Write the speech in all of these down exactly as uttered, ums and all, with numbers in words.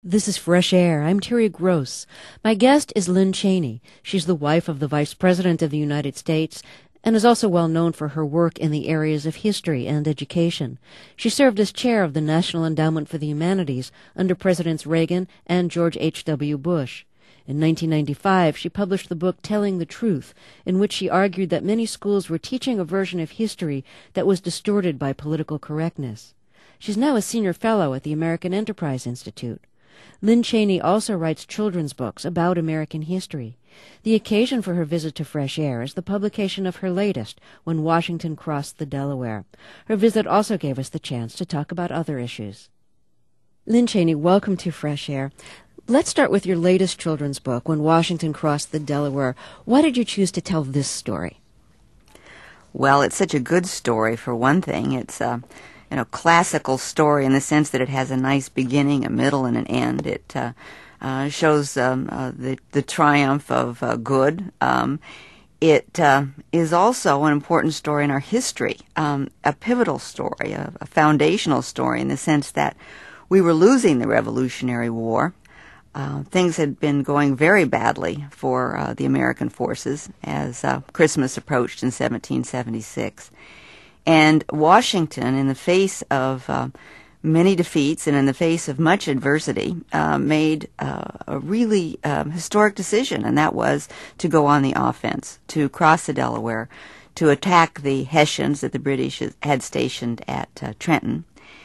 This is Fresh Air. I'm Terry Gross. My guest is Lynn Cheney. She's the wife of the Vice President of the United States and is also well known for her work in the areas of history and education. She served as chair of the National Endowment for the Humanities under Presidents Reagan and George H W. Bush. In nineteen ninety-five, she published the book Telling the Truth, in which she argued that many schools were teaching a version of history that was distorted by political correctness. She's now a senior fellow at the American Enterprise Institute. Lynn Cheney also writes children's books about American history. The occasion for her visit to Fresh Air is the publication of her latest, When Washington Crossed the Delaware. Her visit also gave us the chance to talk about other issues. Lynn Cheney, welcome to Fresh Air. Let's start with your latest children's book, When Washington Crossed the Delaware. Why did you choose to tell this story? Well, it's such a good story, for one thing. It's a you know, classical story in the sense that it has a nice beginning, a middle, and an end. It uh, uh, shows um, uh, the, the triumph of uh, good. Um, it uh, is also an important story in our history, um, a pivotal story, a, a foundational story in the sense that we were losing the Revolutionary War. Uh, things had been going very badly for uh, the American forces as uh, Christmas approached in seventeen seventy-six. And Washington, in the face of uh, many defeats and in the face of much adversity, uh, made uh, a really um, historic decision, and that was to go on the offense, to cross the Delaware, to attack the Hessians that the British had stationed at uh, Trenton.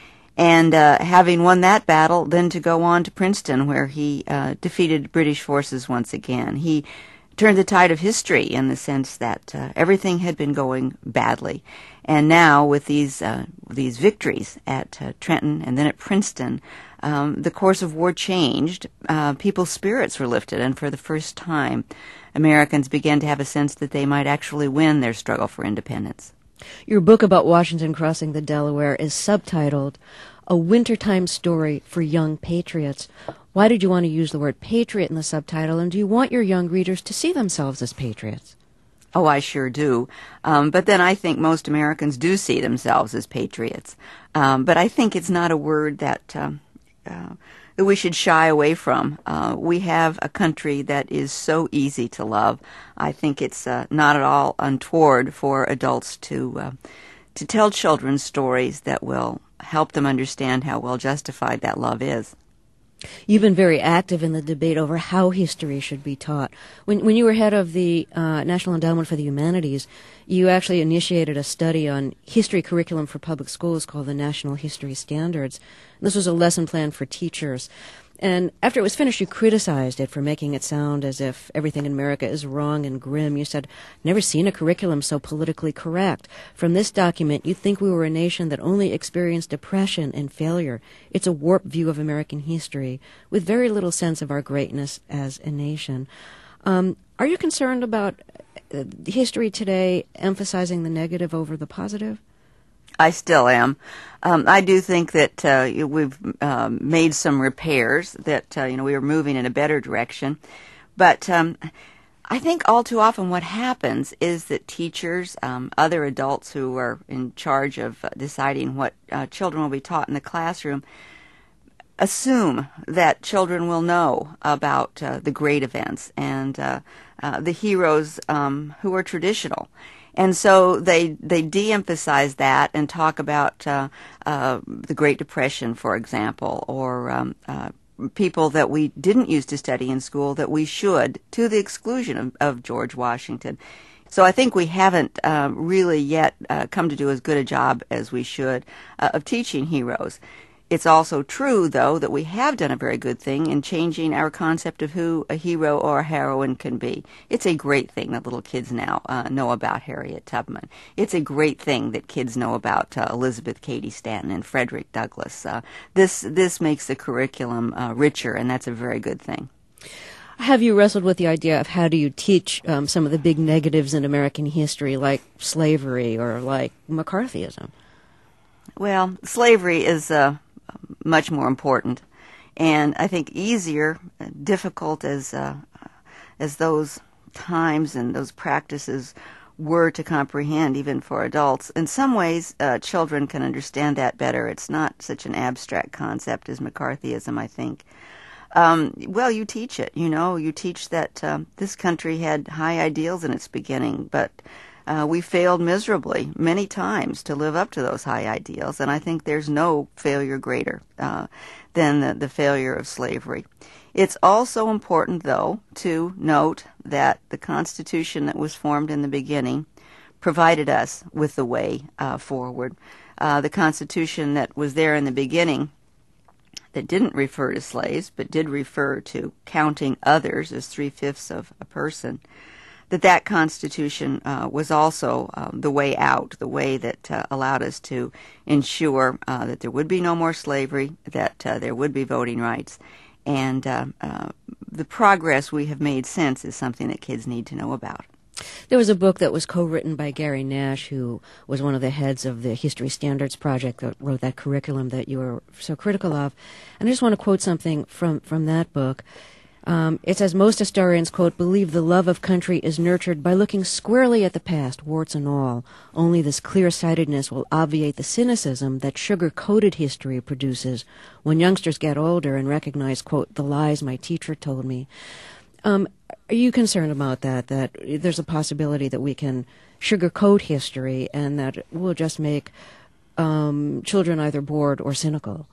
And uh, having won that battle, then to go on to Princeton, where he uh, defeated British forces once again. He turned the tide of history in the sense that uh, everything had been going badly. And now, with these uh, these victories at uh, Trenton and then at Princeton, um, the course of war changed. Uh, people's spirits were lifted, and for the first time, Americans began to have a sense that they might actually win their struggle for independence. Your book about Washington crossing the Delaware is subtitled A Wintertime Story for Young Patriots. Why did you want to use the word patriot in the subtitle, and do you want your young readers to see themselves as patriots? Oh, I sure do. Um, but then I think most Americans do see themselves as patriots. Um, but I think it's not a word that um, uh, that we should shy away from. Uh, we have a country that is so easy to love. I think it's uh, not at all untoward for adults to uh, to tell children stories that will help them understand how well justified that love is. You've been very active in the debate over how history should be taught. When when you were head of the uh, National Endowment for the Humanities, you actually initiated a study on history curriculum for public schools called the National History Standards. This was a lesson plan for teachers. And after it was finished, you criticized it for making it sound as if everything in America is wrong and grim. You said, never seen a curriculum so politically correct. From this document, you think we were a nation that only experienced depression and failure. It's a warped view of American history with very little sense of our greatness as a nation. Um, are you concerned about uh, history today emphasizing the negative over the positive? I still am. Um, I do think that uh, we've um, made some repairs, that uh, you know we were moving in a better direction. But um, I think all too often what happens is that teachers, um, other adults who are in charge of uh, deciding what uh, children will be taught in the classroom, assume that children will know about uh, the great events and uh, uh, the heroes um, who are traditional. And so they they de-emphasize that and talk about uh, uh, the Great Depression, for example, or um, uh, people that we didn't used to study in school that we should, to the exclusion of, of George Washington. So I think we haven't uh, really yet uh, come to do as good a job as we should uh, of teaching heroes. It's also true, though, that we have done a very good thing in changing our concept of who a hero or a heroine can be. It's a great thing that little kids now uh, know about Harriet Tubman. It's a great thing that kids know about uh, Elizabeth Cady Stanton and Frederick Douglass. Uh, this this makes the curriculum uh, richer, and that's a very good thing. Have you wrestled with the idea of how do you teach um, some of the big negatives in American history, like slavery or like McCarthyism? Well, slavery is uh, much more important, and I think easier, difficult as uh, as those times and those practices were to comprehend, even for adults. In some ways, uh, children can understand that better. It's not such an abstract concept as McCarthyism, I think. Um, well, you teach it. You know, you teach that um, this country had high ideals in its beginning, but uh, we failed miserably many times to live up to those high ideals, and I think there's no failure greater uh, than the, the failure of slavery. It's also important, though, to note that the Constitution that was formed in the beginning provided us with the way uh, forward. Uh, the Constitution that was there in the beginning that didn't refer to slaves, but did refer to counting others as three-fifths of a person, that that Constitution uh, was also um, the way out, the way that uh, allowed us to ensure uh, that there would be no more slavery, that uh, there would be voting rights, and uh, uh, the progress we have made since is something that kids need to know about. There was a book that was co-written by Gary Nash, who was one of the heads of the History Standards Project that wrote that curriculum that you were so critical of. And I just want to quote something from, from that book. Um, it says, most historians, quote, believe the love of country is nurtured by looking squarely at the past, warts and all. Only this clear-sightedness will obviate the cynicism that sugar-coated history produces when youngsters get older and recognize, quote, the lies my teacher told me. Um, are you concerned about that, that there's a possibility that we can sugarcoat history and that we'll just make um, children either bored or cynical?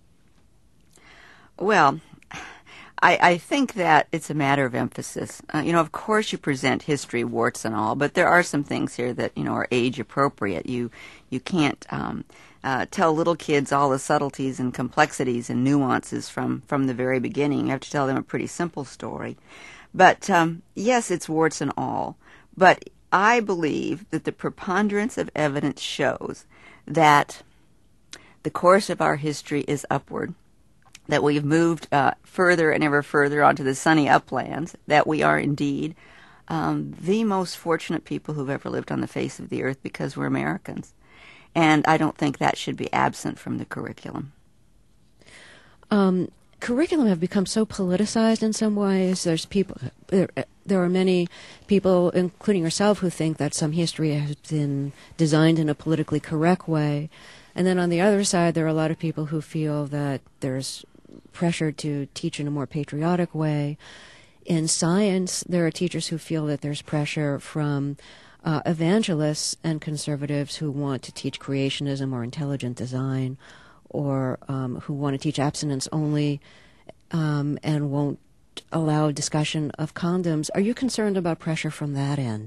Well, I, I think that it's a matter of emphasis. Uh, you know, of course you present history, warts and all, but there are some things here that, you know, are age appropriate. You you can't um, uh, tell little kids all the subtleties and complexities and nuances from, from the very beginning. You have to tell them a pretty simple story. But um, yes, it's warts and all. But I believe that the preponderance of evidence shows that the course of our history is upward, that we've moved uh, further and ever further onto the sunny uplands, that we are indeed um, the most fortunate people who've ever lived on the face of the earth because we're Americans. And I don't think that should be absent from the curriculum. Um, curriculum have become so politicized in some ways. There's people, there, there are many people, including yourself, who think that some history has been designed in a politically correct way. And then on the other side, there are a lot of people who feel that there's pressure to teach in a more patriotic way. In science, there are teachers who feel that there's pressure from uh, evangelists and conservatives who want to teach creationism or intelligent design, or um, who want to teach abstinence only um, and won't allow discussion of condoms. Are you concerned about pressure from that end?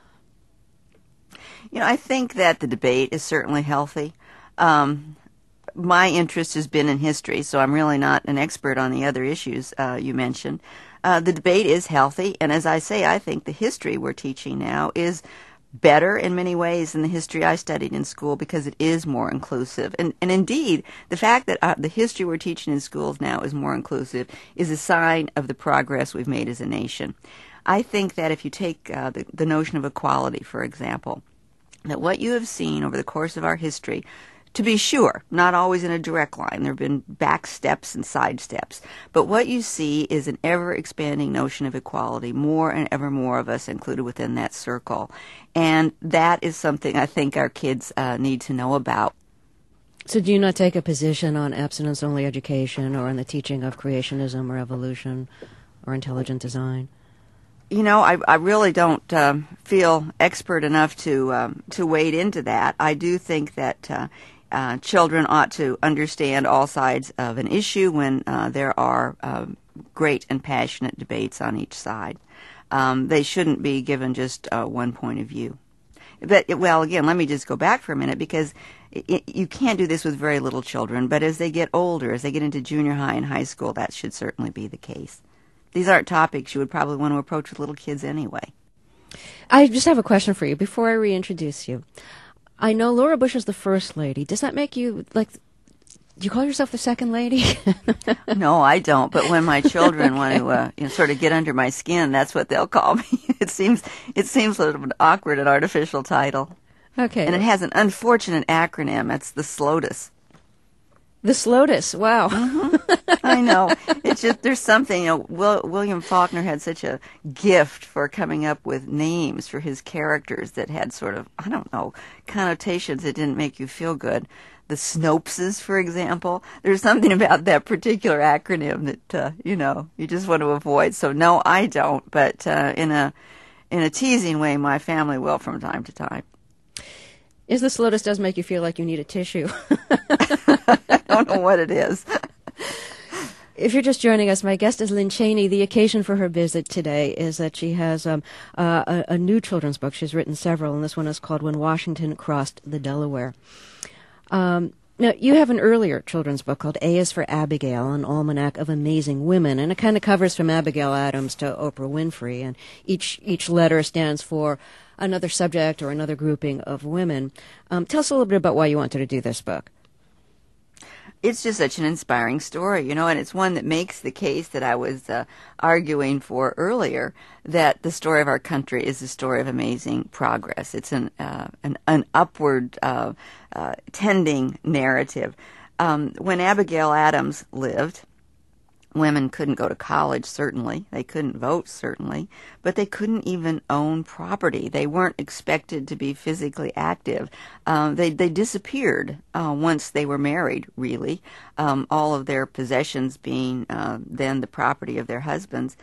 You know, I think that the debate is certainly healthy. Um, my interest has been in history, so I'm really not an expert on the other issues uh, you mentioned. Uh, the debate is healthy, and as I say, I think the history we're teaching now is better in many ways than the history I studied in school because it is more inclusive. And, and indeed, the fact that uh, the history we're teaching in schools now is more inclusive is a sign of the progress we've made as a nation. I think that if you take uh, the, the notion of equality, for example, that what you have seen over the course of our history, to be sure, not always in a direct line. There have been back steps and side steps. But what you see is an ever-expanding notion of equality, more and ever more of us included within that circle. And that is something I think our kids uh, need to know about. So do you not take a position on abstinence-only education or on the teaching of creationism or evolution or intelligent design? You know, I, I really don't um, feel expert enough to um, to wade into that. I do think that uh, uh, children ought to understand all sides of an issue when uh, there are uh, great and passionate debates on each side. Um, they shouldn't be given just uh, one point of view. But, well, again, let me just go back for a minute because it, it, you can't do this with very little children, but as they get older, as they get into junior high and high school, that should certainly be the case. These aren't topics you would probably want to approach with little kids anyway. I just have a question for you before I reintroduce you. I know Laura Bush is the first lady. Does that make you, like, do you call yourself the second lady? No, I don't. But when my children okay. want to uh, you know, sort of get under my skin, that's what they'll call me. It seems it seems sort of an awkward and artificial title. Okay. And it has an unfortunate acronym. It's the SLOTUS. The SLOTUS, wow. Mm-hmm. I know. It's just, there's something, you know, Will, William Faulkner had such a gift for coming up with names for his characters that had sort of, I don't know, connotations that didn't make you feel good. the Snopes, for example. There's something about that particular acronym that, uh, you know, you just want to avoid. So, no, I don't. But uh, in a in a teasing way, my family will from time to time. Is this lotus does make you feel like you need a tissue? I don't know what it is. If you're just joining us, my guest is Lynne Cheney. The occasion for her visit today is that she has um, uh, a, a new children's book. She's written several, and this one is called When Washington Crossed the Delaware. Um, now, you have an earlier children's book called A is for Abigail, an almanac of amazing women, and it kind of covers from Abigail Adams to Oprah Winfrey, and each each letter stands for another subject or another grouping of women. Um, tell us a little bit about why you wanted to do this book. It's just such an inspiring story, you know, and it's one that makes the case that I was uh, arguing for earlier, that the story of our country is a story of amazing progress. It's an uh, an, an upward uh, uh, tending narrative. Um, when Abigail Adams lived, women couldn't go to college, certainly. They couldn't vote, certainly. But they couldn't even own property. They weren't expected to be physically active. Um, they, they disappeared uh, once they were married, really, um, all of their possessions being uh, then the property of their husbands.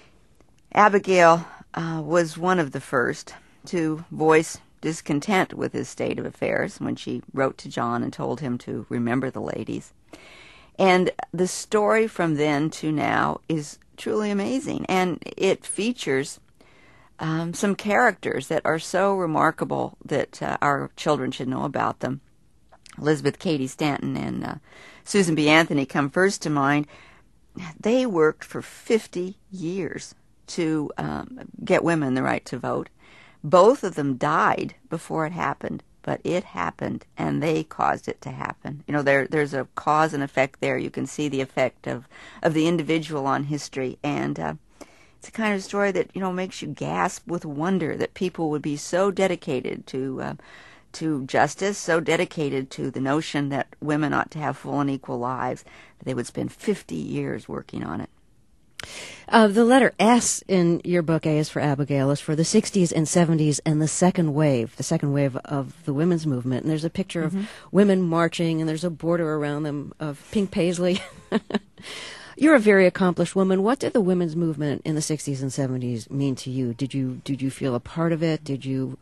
Abigail uh, was one of the first to voice discontent with his state of affairs when she wrote to John and told him to remember the ladies. And the story from then to now is truly amazing. And it features um, some characters that are so remarkable that uh, our children should know about them. Elizabeth Cady Stanton and uh, Susan B. Anthony come first to mind. They worked for fifty years to um, get women the right to vote. Both of them died before it happened. But it happened, and they caused it to happen. You know, there there's a cause and effect there. You can see the effect of, of the individual on history, and uh, it's a kind of story that, you know, makes you gasp with wonder that people would be so dedicated to uh, to justice, so dedicated to the notion that women ought to have full and equal lives, that they would spend fifty years working on it. Uh, the letter S in your book, A is for Abigail, is for the sixties and seventies and the second wave, the second wave of the women's movement. And there's a picture mm-hmm. of women marching, and there's a border around them of pink paisley. You're a very accomplished woman. What did the women's movement in the sixties and seventies mean to you? Did you did you feel a part of it? Did you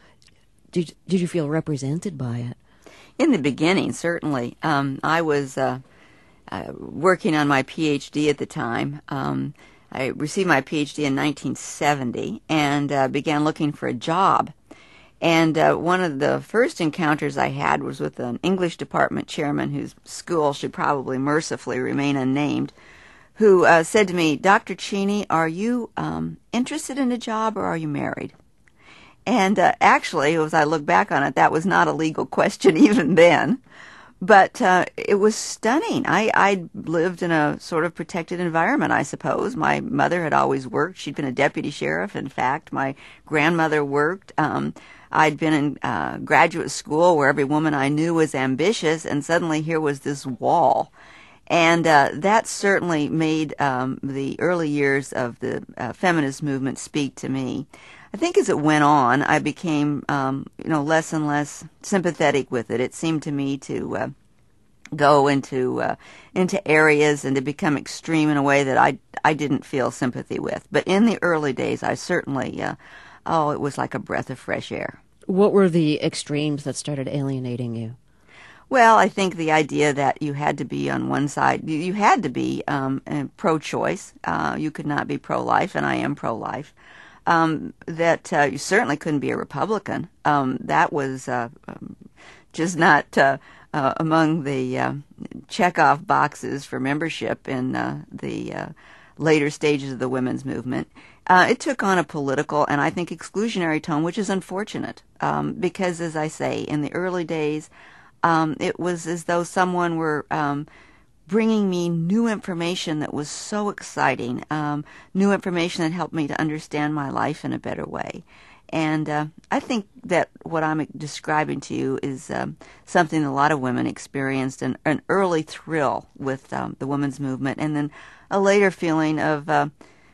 did did you feel represented by it? In the beginning, certainly. Um, I was uh, uh, working on my P H D at the time. Um, I received my P H D in nineteen seventy and uh, began looking for a job. And uh, one of the first encounters I had was with an English department chairman whose school should probably mercifully remain unnamed, who uh, said to me, "Doctor Cheney, are you um, interested in a job or are you married?" And uh, actually, as I look back on it, that was not a legal question even then. But uh, it was stunning. I I lived in a sort of protected environment, I suppose. My mother had always worked. She'd been a deputy sheriff. In fact, my grandmother worked. Um, I'd been in uh, graduate school where every woman I knew was ambitious, and suddenly here was this wall. And uh, that certainly made um, the early years of the uh, feminist movement speak to me. I think as it went on, I became, um, you know, less and less sympathetic with it. It seemed to me to uh, go into uh, into areas and to become extreme in a way that I I didn't feel sympathy with. But in the early days, I certainly, uh, oh, it was like a breath of fresh air. What were the extremes that started alienating you? Well, I think the idea that you had to be on one side, you had to be um, pro-choice. Uh, you could not be pro-life, and I am pro-life. Um, that uh, you certainly couldn't be a Republican. Um, that was uh, um, just not uh, uh, among the uh, check-off boxes for membership in uh, the uh, later stages of the women's movement. Uh, it took on a political and I think exclusionary tone, which is unfortunate um, because, as I say, in the early days, um, it was as though someone were um, bringing me new information that was so exciting, um, new information that helped me to understand my life in a better way. And uh, I think that what I'm describing to you is um, something a lot of women experienced, an, an early thrill with um, the women's movement, and then a later feeling of, uh,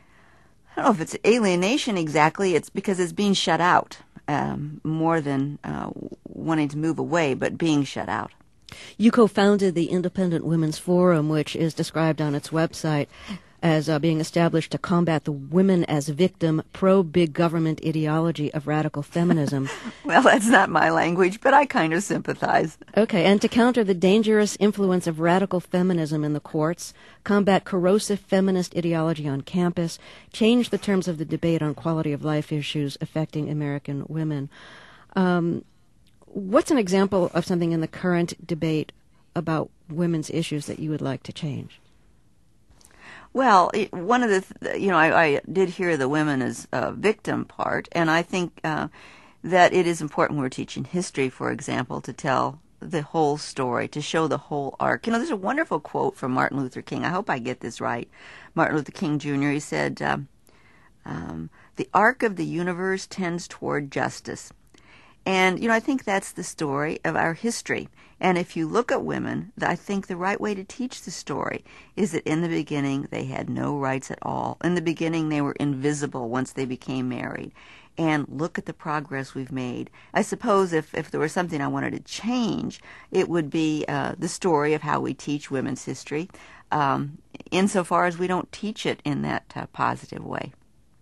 I don't know if it's alienation exactly, it's because it's being shut out, um, more than uh, wanting to move away, but being shut out. You co-founded the Independent Women's Forum, which is described on its website as uh, being established to combat the women as victim, pro-big government ideology of radical feminism. Well, that's not my language, but I kind of sympathize. Okay, and to counter the dangerous influence of radical feminism in the courts, combat corrosive feminist ideology on campus, change the terms of the debate on quality of life issues affecting American women. Um, what's an example of something in the current debate about women's issues that you would like to change? Well, one of the, th- you know, I, I did hear the women as a victim part, and I think uh, that it is important when we're teaching history, for example, to tell the whole story, to show the whole arc. You know, there's a wonderful quote from Martin Luther King. I hope I get this right. Martin Luther King Junior, he said, um, um, the arc of the universe tends toward justice. And, you know, I think that's the story of our history. And if you look at women, I think the right way to teach the story is that in the beginning they had no rights at all. In the beginning they were invisible once they became married. And look at the progress we've made. I suppose if, if there was something I wanted to change, it would be uh, the story of how we teach women's history, um, insofar as we don't teach it in that uh, positive way.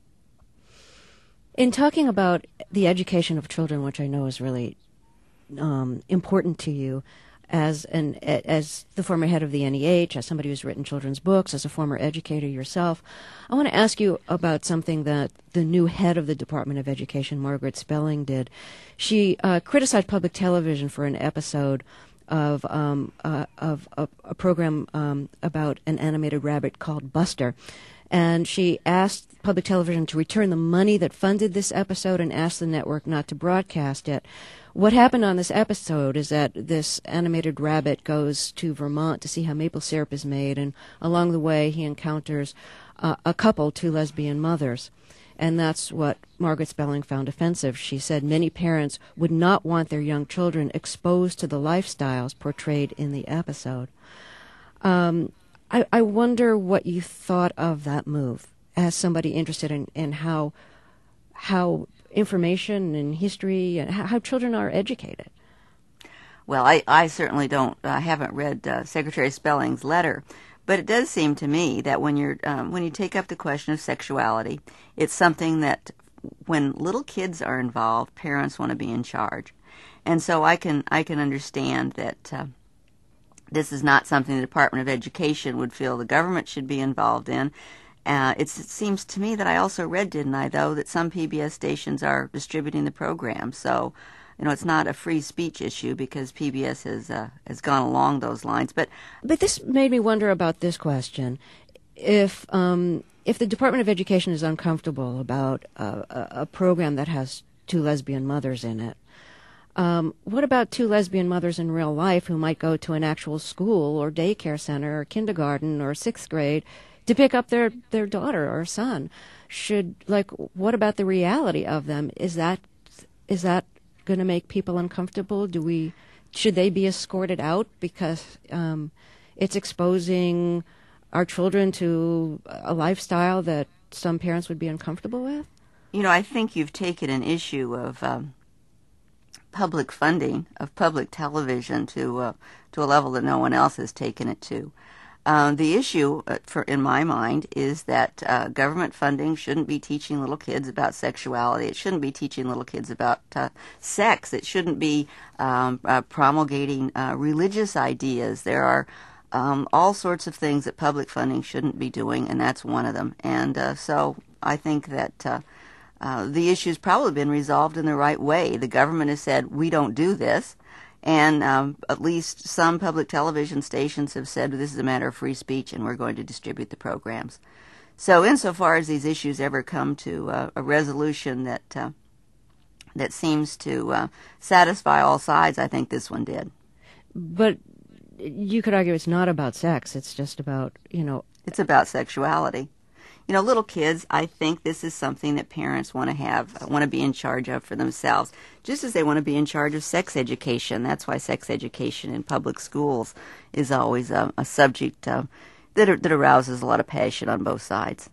In talking about the education of children, which I know is really um, important to you, as an as the former head of the N E H, as somebody who's written children's books, as a former educator yourself, I want to ask you about something that the new head of the Department of Education, Margaret Spelling, did. She uh, criticized public television for an episode of um, uh, of a, a program um, about an animated rabbit called Buster. And she asked public television to return the money that funded this episode and asked the network not to broadcast it. What happened on this episode is that this animated rabbit goes to Vermont to see how maple syrup is made, and along the way he encounters uh, a couple, two lesbian mothers. And that's what Margaret Spelling found offensive. She said many parents would not want their young children exposed to the lifestyles portrayed in the episode. Um, I, I wonder what you thought of that move as somebody interested in, in how how information and history and how, how children are educated. Well, I, I certainly don't, I uh, haven't read uh, Secretary Spelling's letter, but it does seem to me that when you're um, when you take up the question of sexuality, it's something that when little kids are involved, parents want to be in charge, and so I can I can understand that. Uh, This is not something the Department of Education would feel the government should be involved in. Uh, it seems to me that I also read, didn't I, though, that some P B S stations are distributing the program. So, you know, it's not a free speech issue because P B S has uh, has gone along those lines. But but this made me wonder about this question: if um, if the Department of Education is uncomfortable about uh, a, a program that has two lesbian mothers in it. Um, what about two lesbian mothers in real life who might go to an actual school or daycare center or kindergarten or sixth grade to pick up their, their daughter or son? Should, like, what about the reality of them? Is that is that going to make people uncomfortable? Do we should they be escorted out because um, it's exposing our children to a lifestyle that some parents would be uncomfortable with? You know, I think you've taken an issue of Um public funding of public television to uh, to a level that no one else has taken it to. Uh, the issue, uh, for in my mind, is that uh, government funding shouldn't be teaching little kids about sexuality. It shouldn't be teaching little kids about uh, sex. It shouldn't be um, uh, promulgating uh, religious ideas. There are um, all sorts of things that public funding shouldn't be doing, and that's one of them. And uh, so I think that uh, Uh, the issue's probably been resolved in the right way. The government has said, we don't do this, and um, at least some public television stations have said this is a matter of free speech and we're going to distribute the programs. So insofar as these issues ever come to uh, a resolution that uh, that seems to uh, satisfy all sides, I think this one did. But you could argue it's not about sex. It's just about, you know... It's about sexuality. You know, little kids, I think this is something that parents want to have, want to be in charge of for themselves, just as they want to be in charge of sex education. That's why sex education in public schools is always a, a subject uh, that that arouses a lot of passion on both sides.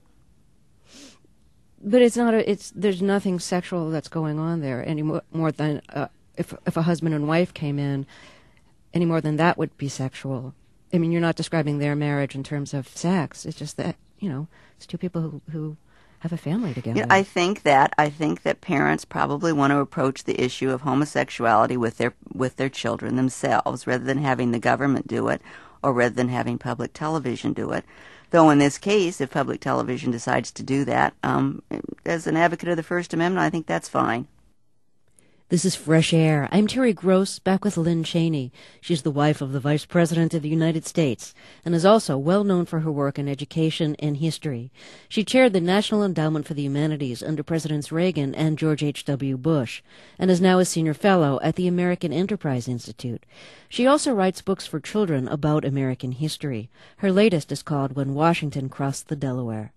But it's not. A, it's there's nothing sexual that's going on there any more, more than uh, if if a husband and wife came in any more than that would be sexual. I mean, you're not describing their marriage in terms of sex. It's just that, you know, it's two people who, who have a family together. You know, I think that I think that parents probably want to approach the issue of homosexuality with their with their children themselves, rather than having the government do it, or rather than having public television do it. Though in this case, if public television decides to do that, um, as an advocate of the First Amendment, I think that's fine. This is Fresh Air. I'm Terry Gross, back with Lynn Cheney. She's the wife of the Vice President of the United States and is also well known for her work in education and history. She chaired the National Endowment for the Humanities under Presidents Reagan and George H W. Bush and is now a senior fellow at the American Enterprise Institute. She also writes books for children about American history. Her latest is called When Washington Crossed the Delaware.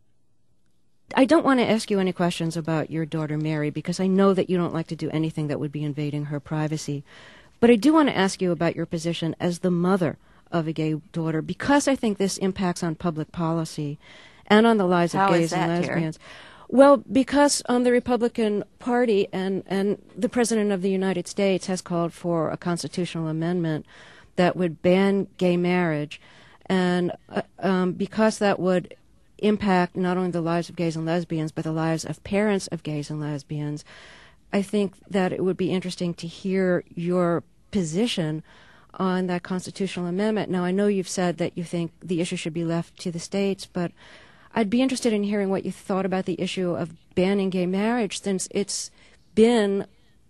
I don't want to ask you any questions about your daughter Mary because I know that you don't like to do anything that would be invading her privacy. But I do want to ask you about your position as the mother of a gay daughter because I think this impacts on public policy and on the lives How of gays is that, and lesbians. Terry? Well, because um, the Republican Party and, and the President of the United States has called for a constitutional amendment that would ban gay marriage, and uh, um, because that would impact not only the lives of gays and lesbians, but the lives of parents of gays and lesbians, I think that it would be interesting to hear your position on that constitutional amendment. Now, I know you've said that you think the issue should be left to the states, but I'd be interested in hearing what you thought about the issue of banning gay marriage, since it's been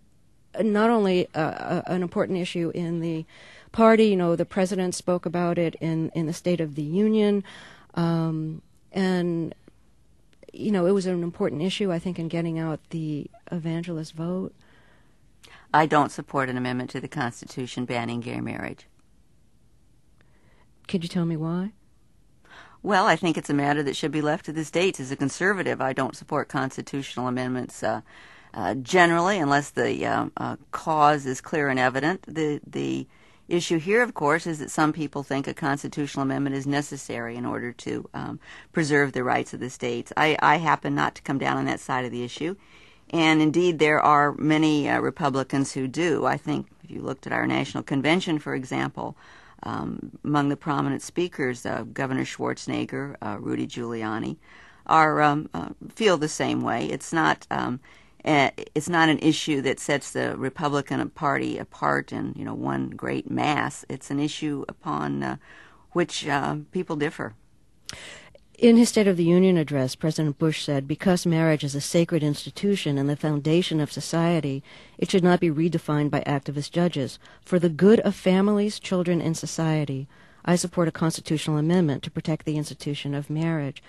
not only a, a, an important issue in the party, you know, the president spoke about it in, in the State of the Union, um, and, you know, it was an important issue, I think, in getting out the evangelist vote. I don't support an amendment to the Constitution banning gay marriage. Could you tell me why? Well, I think it's a matter that should be left to the states. As a conservative, I don't support constitutional amendments uh, uh, generally, unless the uh, uh, cause is clear and evident. The the issue here, of course, is that some people think a constitutional amendment is necessary in order to um, preserve the rights of the states. I, I happen not to come down on that side of the issue. And indeed, there are many uh, Republicans who do. I think if you looked at our national convention, for example, um, among the prominent speakers, uh, Governor Schwarzenegger, uh, Rudy Giuliani, are um, uh, feel the same way. It's not um, uh, it's not an issue that sets the Republican Party apart in you know one great mass. It's an issue upon uh, which uh, people differ. In his State of the Union address, President Bush said, because marriage is a sacred institution and the foundation of society, it should not be redefined by activist judges. For the good of families, children, and society, I support a constitutional amendment to protect the institution of marriage.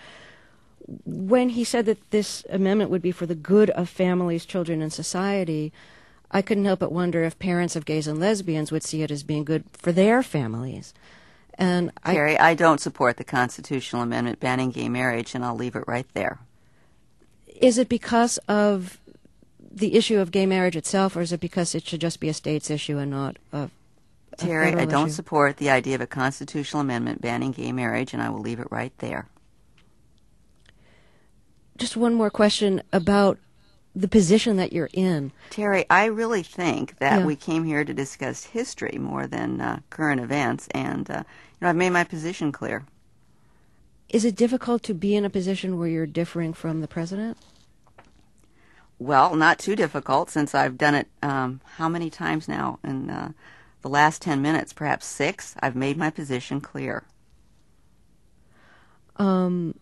When he said that this amendment would be for the good of families, children, and society, I couldn't help but wonder if parents of gays and lesbians would see it as being good for their families. And Terry, I, I don't support the constitutional amendment banning gay marriage, and I'll leave it right there. Is it because of the issue of gay marriage itself, or is it because it should just be a state's issue and not a, a Terry, federal I don't issue? support the idea of a constitutional amendment banning gay marriage, and I will leave it right there. Just one more question about the position that you're in. Terry, I really think that Yeah. we came here to discuss history more than uh, current events, and uh, you know, I've made my position clear. Is it difficult to be in a position where you're differing from the president? Well, not too difficult, since I've done it um, how many times now? In uh, the last ten minutes, perhaps six. I've made my position clear. Um,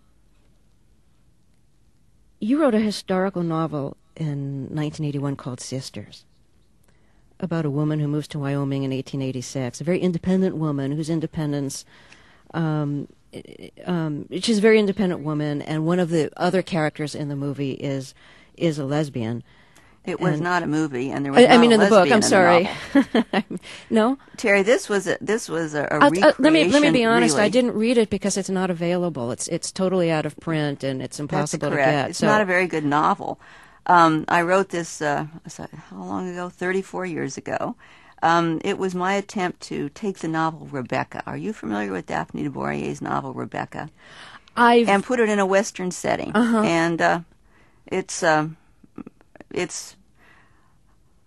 you wrote a historical novel in nineteen eighty-one called Sisters, about a woman who moves to Wyoming in eighteen eighty-six, a very independent woman whose independence, um, um, she's a very independent woman, and one of the other characters in the movie is is a lesbian. It was And- not a movie, and there was I, not I mean, a in the book. lesbian I'm in the sorry. novel. No. Terry, this was a this was a, a I'll- recreation. uh, let me let me be honest. Really. I didn't read it because it's not available. It's it's totally out of print and it's impossible That's correct. to get. It's so not a very good novel. Um, I wrote this uh, so- how long ago? thirty-four years ago. Um, it was my attempt to take the novel Rebecca. Are you familiar with Daphne du Maurier's novel Rebecca? I've And put it in a Western setting. Uh-huh. And uh, it's um, it's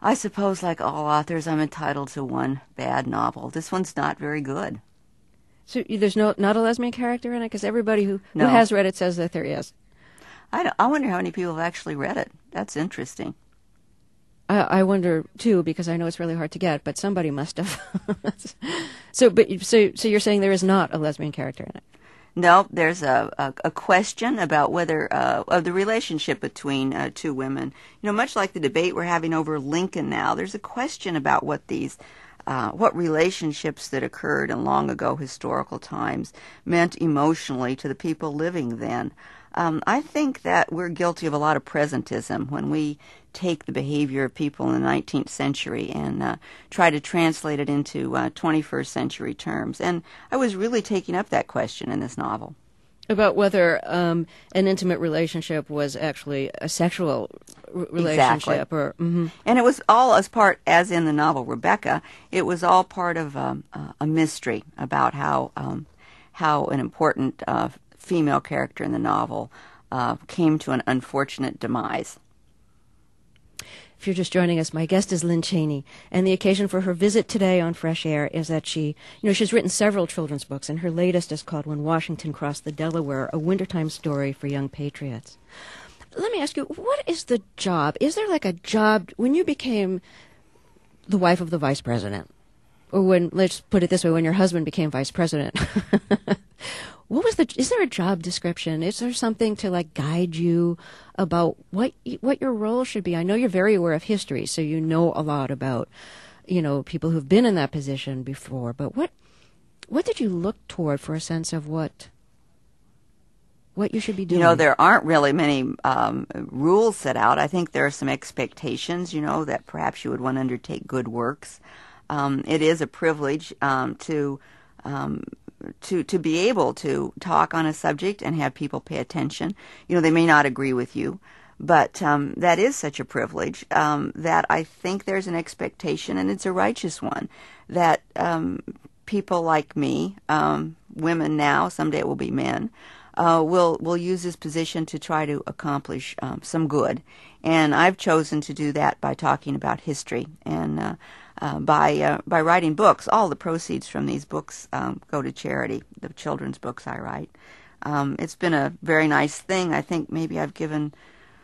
I suppose, like all authors, I'm entitled to one bad novel. This one's not very good. So there's no not a lesbian character in it? Because everybody who, No. who has read it says that there is. I, don't, I wonder how many people have actually read it. That's interesting. I, I wonder too, because I know it's really hard to get, but somebody must have. so, but so so you're saying there is not a lesbian character in it? No, there's a, a, a question about whether uh, of the relationship between uh, two women. You know, much like the debate we're having over Lincoln now, there's a question about what these, uh, what relationships that occurred in long ago historical times meant emotionally to the people living then. Um, I think that we're guilty of a lot of presentism when we take the behavior of people in the nineteenth century and uh, try to translate it into uh, twenty-first century terms. And I was really taking up that question in this novel. About whether um, an intimate relationship was actually a sexual r- relationship. Exactly. Or, mm-hmm. And it was all as part, as in the novel Rebecca, it was all part of um, a mystery about how, um, how an important uh, female character in the novel uh, came to an unfortunate demise. If you're just joining us, my guest is Lynn Cheney, and the occasion for her visit today on Fresh Air is that she, you know, she's written several children's books, and her latest is called When Washington Crossed the Delaware, a wintertime story for young patriots. Let me ask you, what is the job? Is there like a job when you became the wife of the vice president? Or when, let's put it this way, when your husband became vice president? What was the? Is there a job description? Is there something to like guide you about what what your role should be? I know you're very aware of history, so you know a lot about, you know, people who've been in that position before. But what what did you look toward for a sense of what what you should be doing? You know, there aren't really many um, rules set out. I think there are some expectations. You know, that perhaps you would want to undertake good works. Um, it is a privilege um, to. Um, to to be able to talk on a subject and have people pay attention. You know, they may not agree with you, but um, that is such a privilege um, that I think there's an expectation, and it's a righteous one, that um, people like me, um, women now, someday it will be men, uh, will will use this position to try to accomplish um, some good. And I've chosen to do that by talking about history and uh, Uh, by uh, by writing books. All the proceeds from these books um, go to charity, the children's books I write. Um, it's been a very nice thing. I think maybe I've given,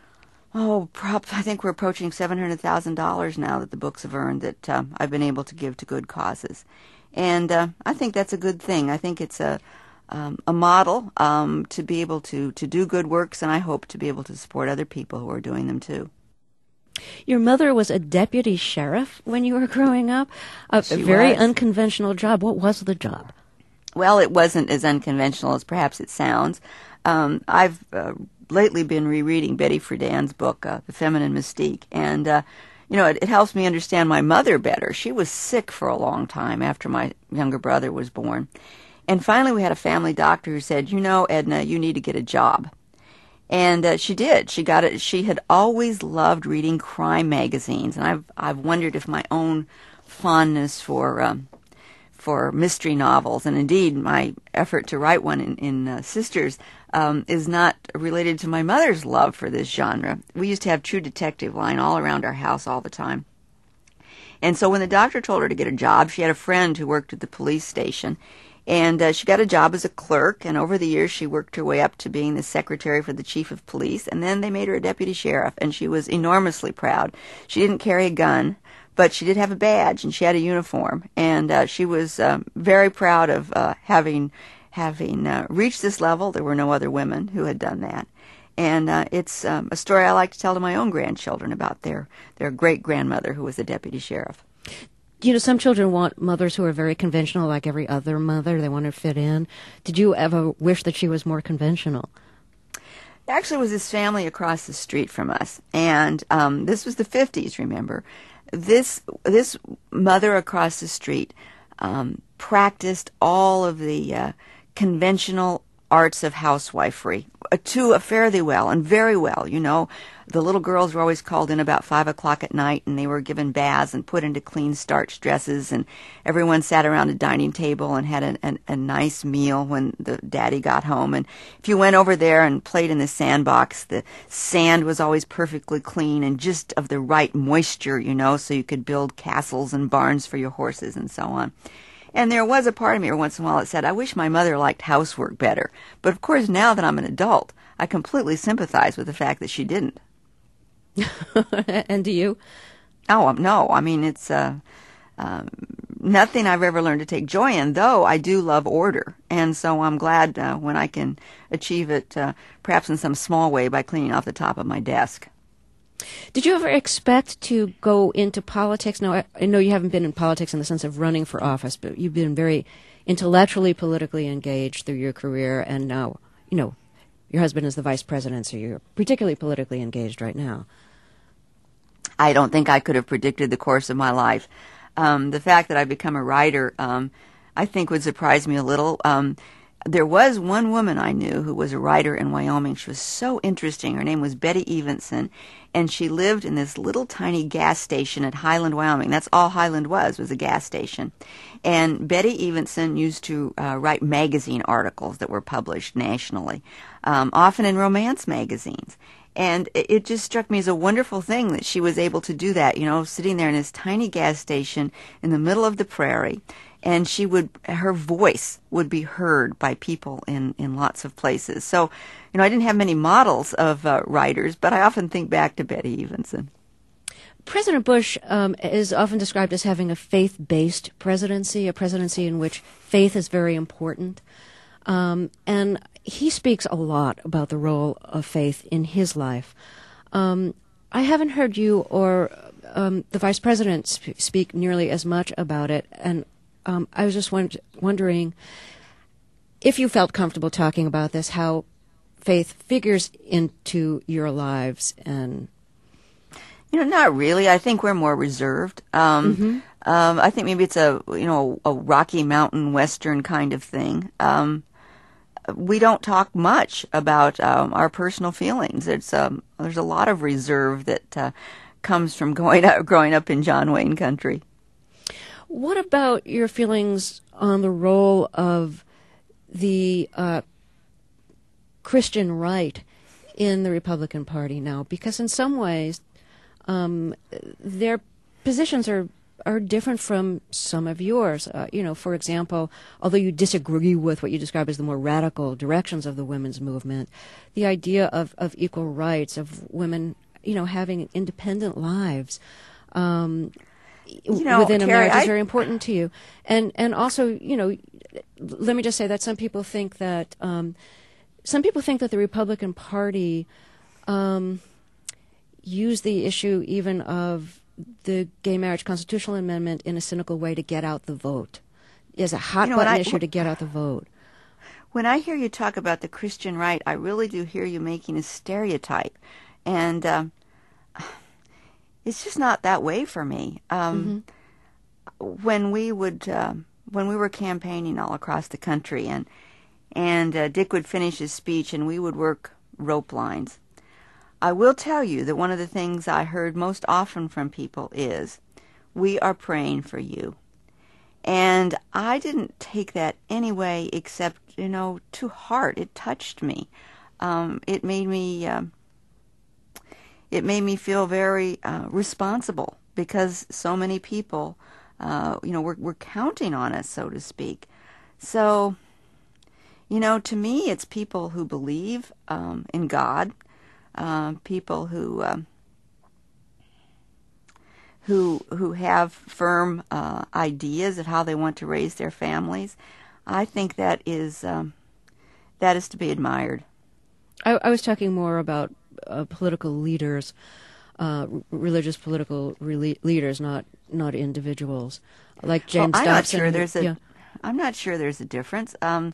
oh, prop, I think we're approaching seven hundred thousand dollars now that the books have earned that uh, I've been able to give to good causes. And uh, I think that's a good thing. I think it's a um, a model um, to be able to, to do good works, and I hope to be able to support other people who are doing them too. Your mother was a deputy sheriff when you were growing up. A, a very was. unconventional job. What was the job? Well, it wasn't as unconventional as perhaps it sounds. Um, I've uh, lately been rereading Betty Friedan's book, uh, The Feminine Mystique, and uh, you know, it, it helps me understand my mother better. She was sick for a long time after my younger brother was born, and finally we had a family doctor who said, "You know, Edna, you need to get a job." And uh, she did. She got it. She had always loved reading crime magazines, and I've I've wondered if my own fondness for um, for mystery novels, and indeed my effort to write one in, in uh, Sisters, um, is not related to my mother's love for this genre. We used to have True Detective lying all around our house all the time. And so when the doctor told her to get a job, she had a friend who worked at the police station. And uh, she got a job as a clerk, and over the years she worked her way up to being the secretary for the chief of police, and then they made her a deputy sheriff, and she was enormously proud. She didn't carry a gun, but she did have a badge, and she had a uniform, and uh, she was um, very proud of uh, having having uh, reached this level. There were no other women who had done that. And uh, it's um, a story I like to tell to my own grandchildren about their, their great-grandmother who was a deputy sheriff. You know, some children want mothers who are very conventional, like every other mother. They want to fit in. Did you ever wish that she was more conventional? Actually, it was this family across the street from us, and um, this was the fifties, remember. This this mother across the street um, practiced all of the uh, conventional arts of housewifery uh, to a fairly well and very well. You know, the little girls were always called in about five o'clock at night, and they were given baths and put into clean starch dresses, and everyone sat around a dining table and had an, an, a nice meal when the daddy got home. And if you went over there and played in the sandbox, the sand was always perfectly clean and just of the right moisture, you know, so you could build castles and barns for your horses and so on. And there was a part of me every once in a while that said, I wish my mother liked housework better. But of course, now that I'm an adult, I completely sympathize with the fact that she didn't. And do you? Oh, um, no. I mean, it's uh, um, nothing I've ever learned to take joy in, though I do love order. And so I'm glad uh, when I can achieve it, uh, perhaps in some small way, by cleaning off the top of my desk. Did you ever expect to go into politics? Now, I, I know you haven't been in politics in the sense of running for office, but you've been very intellectually, politically engaged through your career, and now, you know, your husband is the vice president, so you're particularly politically engaged right now. I don't think I could have predicted the course of my life. Um, the fact that I've become a writer, um, I think would surprise me a little. Um, there was one woman I knew who was a writer in Wyoming. She was so interesting. Her name was Betty Evenson, and she lived in this little tiny gas station at Highland, Wyoming. That's all Highland was, was a gas station. And Betty Evenson used to uh, write magazine articles that were published nationally, um, often in romance magazines. And it just struck me as a wonderful thing that she was able to do that, you know, sitting there in this tiny gas station in the middle of the prairie. And she would, her voice would be heard by people in, in lots of places. So, you know, I didn't have many models of uh, writers, but I often think back to Betty Evenson. President Bush um, is often described as having a faith-based presidency, a presidency in which faith is very important. Um, and he speaks a lot about the role of faith in his life. Um, I haven't heard you or um, the vice president sp- speak nearly as much about it, and um, I was just wond- wondering if you felt comfortable talking about this, how faith figures into your lives. And you know, not really. I think we're more reserved. Um, mm-hmm. um, I think maybe it's a you know a Rocky Mountain Western kind of thing. Um, we don't talk much about um, our personal feelings. It's um, there's a lot of reserve that uh, comes from going up, growing up in John Wayne country. What about your feelings on the role of the uh, Christian right in the Republican Party now? Because in some ways, um, their positions are are different from some of yours. Uh, you know, for example, although you disagree with what you describe as the more radical directions of the women's movement, the idea of, of equal rights, of women, you know, having independent lives um, you know, within Carrie, a marriage I... is very important to you. And and also, you know, let me just say that some people think that um, some people think that the Republican Party um, used the issue even of the gay marriage constitutional amendment in a cynical way to get out the vote, is a hot you know, button I, issue to get out the vote. When I hear you talk about the Christian right, I really do hear you making a stereotype, and uh, it's just not that way for me. Um, mm-hmm. When we would, uh, when we were campaigning all across the country, and and uh, Dick would finish his speech, and we would work rope lines. I will tell you that one of the things I heard most often from people is, "We are praying for you." And I didn't take that anyway, except, you know, to heart. It touched me. Um, it made me, uh, it made me feel very uh, responsible, because so many people, uh, you know, were, were counting on us, so to speak. So, you know, to me, it's people who believe um, in God. Uh, people who uh, who who have firm uh, ideas of how they want to raise their families. I think that is um, that is to be admired. I, I was talking more about uh, political leaders, uh, r- religious political re- leaders, not not individuals, like James well, I'm Dobson. Not sure there's a, yeah. I'm not sure there's a difference. Um,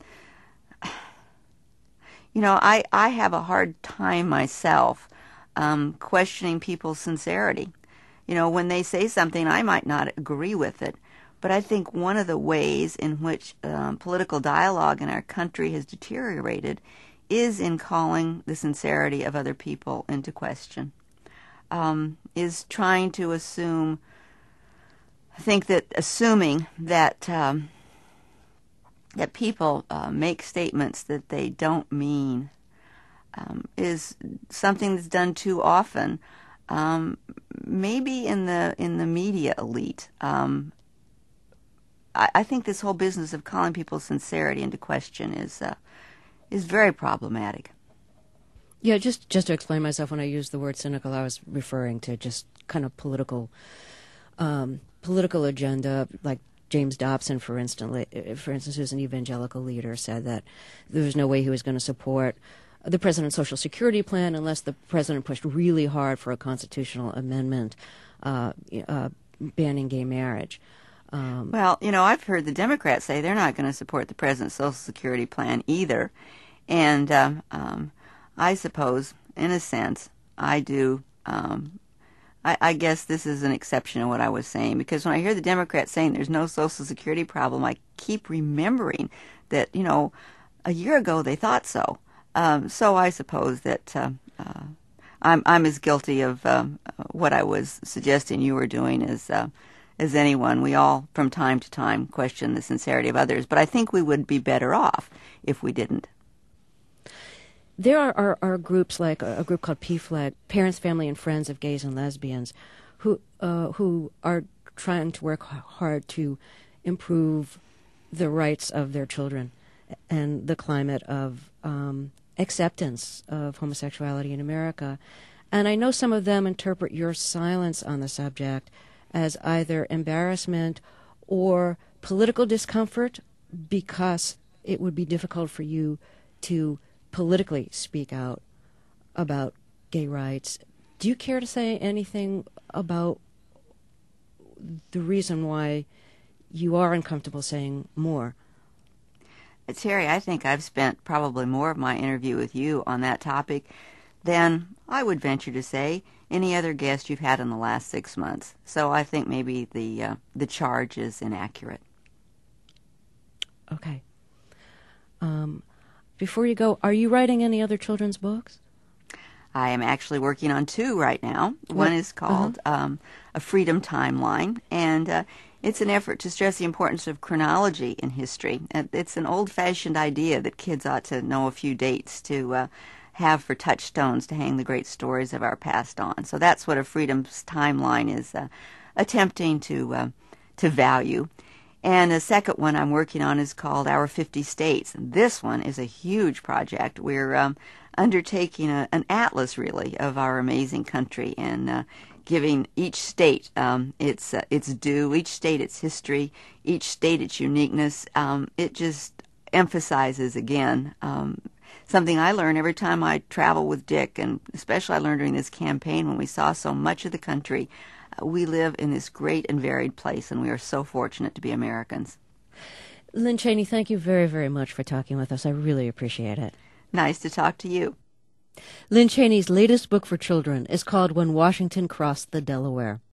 You know, I, I have a hard time myself um, questioning people's sincerity. You know, when they say something, I might not agree with it, But I think one of the ways in which um, political dialogue in our country has deteriorated is in calling the sincerity of other people into question, um, is trying to assume, I think that assuming that um, that people uh, make statements that they don't mean um, is something that's done too often, um, maybe in the in the media elite. Um, I, I think this whole business of calling people's sincerity into question is uh, is very problematic. Yeah, just, just to explain myself, when I used the word cynical, I was referring to just kind of political um, political agenda, like James Dobson, for instance, for instance, who's an evangelical leader, said that there was no way he was going to support the president's Social Security plan unless the president pushed really hard for a constitutional amendment uh, uh, banning gay marriage. Um, well, you know, I've heard the Democrats say they're not going to support the president's Social Security plan either. And um, um, I suppose, in a sense, I do. Um, I, I guess this is an exception to what I was saying, because when I hear the Democrats saying there's no Social Security problem, I keep remembering that, you know, a year ago they thought so. Um, so I suppose that uh, uh, I'm, I'm as guilty of um, what I was suggesting you were doing as uh, as anyone. We all, from time to time, question the sincerity of others, but I think we would be better off if we didn't. There are, are, are groups like a, a group called P FLAG, Parents, Family, and Friends of Gays and Lesbians, who uh, who are trying to work hard to improve the rights of their children and the climate of um, acceptance of homosexuality in America. And I know some of them interpret your silence on the subject as either embarrassment or political discomfort, because it would be difficult for you to politically speak out about gay rights. Do you care to say anything about the reason why you are uncomfortable saying more? Terry, I think I've spent probably more of my interview with you on that topic than I would venture to say any other guest you've had in the last six months. So I think maybe the uh, the charge is inaccurate. Okay. Um, before you go, are you writing any other children's books? I am actually working on two right now. What? One is called uh-huh. um, A Freedom Timeline, and uh, it's an effort to stress the importance of chronology in history. It's an old-fashioned idea that kids ought to know a few dates to uh, have for touchstones to hang the great stories of our past on. So that's what A Freedom's Timeline is uh, attempting to uh, to value. And a second one I'm working on is called Our fifty States. And this one is a huge project. We're um, undertaking a, an atlas, really, of our amazing country, and uh, giving each state um, its uh, its due, each state its history, each state its uniqueness. Um, it just emphasizes, again, um, something I learn every time I travel with Dick, and especially I learned during this campaign when we saw so much of the country. We live in this great and varied place, and we are so fortunate to be Americans. Lynn Cheney, thank you very, very much for talking with us. I really appreciate it. Nice to talk to you. Lynn Cheney's latest book for children is called When Washington Crossed the Delaware.